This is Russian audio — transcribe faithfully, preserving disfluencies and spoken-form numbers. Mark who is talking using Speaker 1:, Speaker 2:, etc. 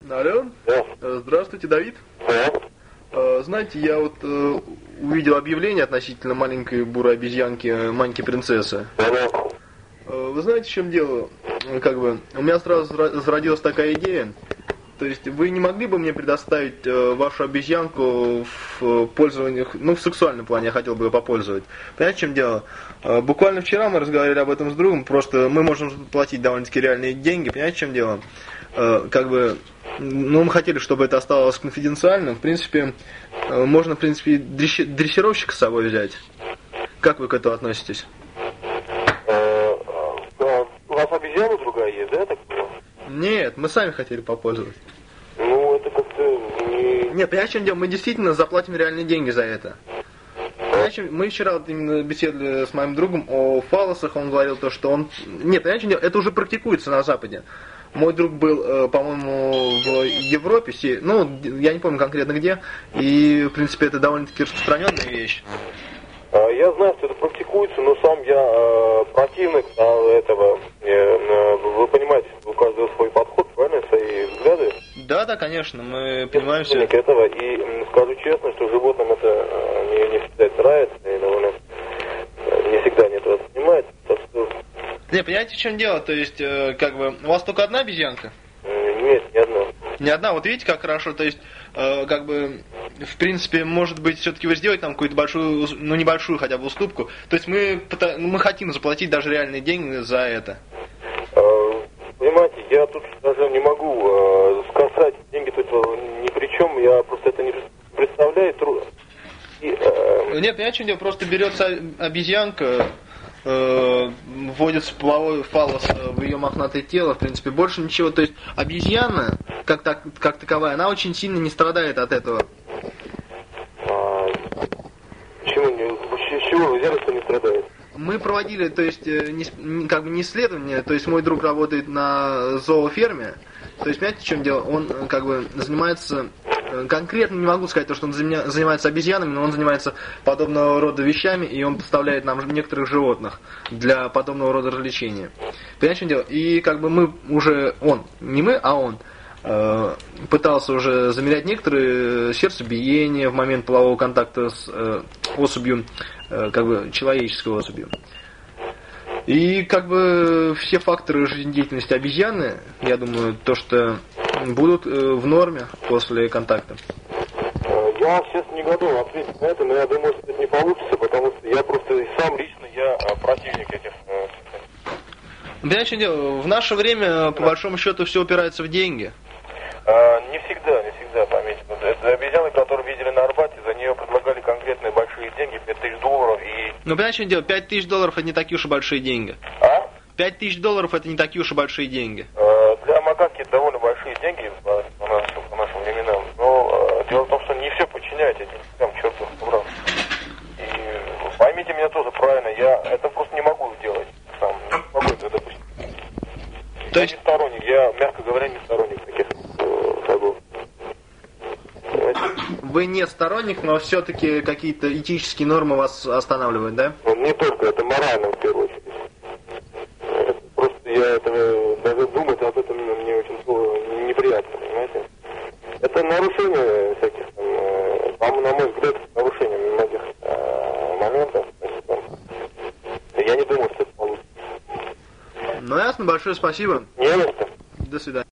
Speaker 1: Алло.
Speaker 2: Да.
Speaker 1: Здравствуйте, Давид.
Speaker 2: Да.
Speaker 1: Знаете, я вот э, увидел объявление относительно маленькой бурой обезьянки, Маньки принцессы.
Speaker 2: Да.
Speaker 1: Вы знаете, в чем дело? Как бы, у меня сразу зародилась такая идея. То есть вы не могли бы мне предоставить э, вашу обезьянку в пользовании, ну, в сексуальном плане я хотел бы ее попользовать. Понимаете, в чем дело? Э, буквально вчера мы разговаривали об этом с другом, просто мы можем платить довольно-таки реальные деньги, понимаете, в чем дело? Э, как бы, ну, мы хотели, чтобы это оставалось конфиденциальным. В принципе, э, можно, в принципе, дресси- дрессировщика с собой взять. Как вы к этому относитесь?
Speaker 2: У вас обезьяна другая есть, да, так понимаю?
Speaker 1: Нет, мы сами хотели попользоваться.
Speaker 2: Ну, это как-то не...
Speaker 1: Нет, понимаете, в чем дело? Мы действительно заплатим реальные деньги за это. Понимаете, мы вчера вот именно беседовали с моим другом о фалосах, он говорил то, что он... Нет, понимаете, в чем дело? Это уже практикуется на Западе. Мой друг был, по-моему, в Европе, ну, я не помню конкретно где, и, в принципе, это довольно-таки распространенная вещь.
Speaker 2: Я знаю, что это практикуется, но сам я э, противник этого. Э, вы понимаете, у каждого свой подход, правильно, свои взгляды.
Speaker 1: Да, да, конечно, мы понимаем все.
Speaker 2: Этого. И скажу честно, что животным это э, не, не всегда это нравится, и довольно э, не всегда они этого понимают. Так что...
Speaker 1: Не, понимаете, в чем дело? То есть, э, как бы, у вас только одна обезьянка?
Speaker 2: Э, нет, не одна.
Speaker 1: Не одна, вот видите, как хорошо, то есть, э, как бы, в принципе, может быть, все-таки вы сделаете нам какую-то большую, ну, небольшую хотя бы уступку. То есть мы, мы хотим заплатить даже реальные деньги за это.
Speaker 2: Э, понимаете, я тут даже не могу э, сказать, деньги тут ни при чем, я просто это не представляю. И, э...
Speaker 1: Нет, понимаете, что дело? Просто берется обезьянка, э, вводится половой фаллос в ее мохнатое тело, в принципе, больше ничего. То есть обезьяна, как, так, как таковая, она очень сильно не страдает от этого.
Speaker 2: А, почему не, с чего обезьяна не страдает?
Speaker 1: Мы проводили, то есть, не, как бы не исследование, то есть мой друг работает на зооферме, то есть, понимаете, в чем дело? Он как бы занимается, конкретно не могу сказать, то, что он занимается обезьянами, но он занимается подобного рода вещами, и он поставляет нам некоторых животных для подобного рода развлечения. Понимаете, в чем дело? И как бы мы уже, он, не мы, а он, пытался уже замерять некоторые сердцебиения в момент полового контакта с э, особью, э, как бы человеческой особью. И как бы все факторы жизнедеятельности обезьяны, я думаю, то, что будут э, в норме после контакта.
Speaker 2: Я сейчас не готов ответить на это, но я думаю, что это не получится, потому что я просто сам лично я противник этих.
Speaker 1: Понимаете, в чем дело? В наше время, по большому счету, все упирается в деньги.
Speaker 2: А, не всегда, не всегда, пометьте. Это обезьяны, которые видели на Арбате, за нее предлагали конкретные большие деньги, пять тысяч долларов и...
Speaker 1: Ну, понимаете, что дело? пять тысяч долларов это не такие уж и большие деньги.
Speaker 2: А?
Speaker 1: пять тысяч долларов это не такие уж и большие деньги.
Speaker 2: А, для макаки это довольно большие деньги по, по, нашим, по нашим временам. Но а, дело в том, что не все подчиняют этим деньгам, черт их побрал. И поймите меня тоже правильно, я это просто не могу сделать сам. Не могу это допустить.
Speaker 1: То
Speaker 2: я
Speaker 1: есть...
Speaker 2: не сторонник, я, мягко говоря, не сторонник таких шагов.
Speaker 1: Вы не сторонник, но все-таки какие-то этические нормы вас останавливают, да?
Speaker 2: Не только, это морально в первую очередь. Просто я этого, даже думать об этом мне очень неприятно, понимаете? Это нарушение всяких, там, на мой взгляд, нарушение многих э, моментов. Значит, там, я не думаю, что это получится.
Speaker 1: Ну ясно, большое спасибо.
Speaker 2: Не за что.
Speaker 1: До свидания.